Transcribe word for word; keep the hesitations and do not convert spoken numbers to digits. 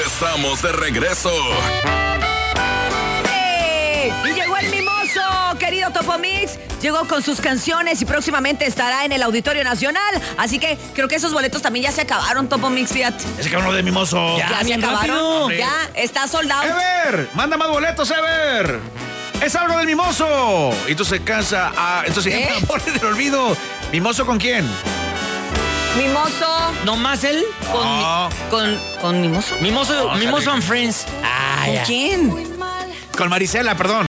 estamos de regreso. ¡Hey! Y llegó el mimoso, querido Topo Mix. Llegó con sus canciones y próximamente estará en el Auditorio Nacional. Así que creo que esos boletos también ya se acabaron, Topo Mix, fíjate. Ese cabrón de mimoso. Ya, ya se acabaron. Rápido. Ya, está soldado. Ever, manda más boletos, Ever. Es algo del mimoso. Y tú se cansa. Ah, entonces ¿Eh? ya me del olvido. ¿Mimoso con quién? Mimoso. ¿Nomás él? Con, No. con, con Mimoso. Mimoso, No, Mimoso sale. and Friends. Ah, ¿Con ya. quién? Con Marisela, perdón.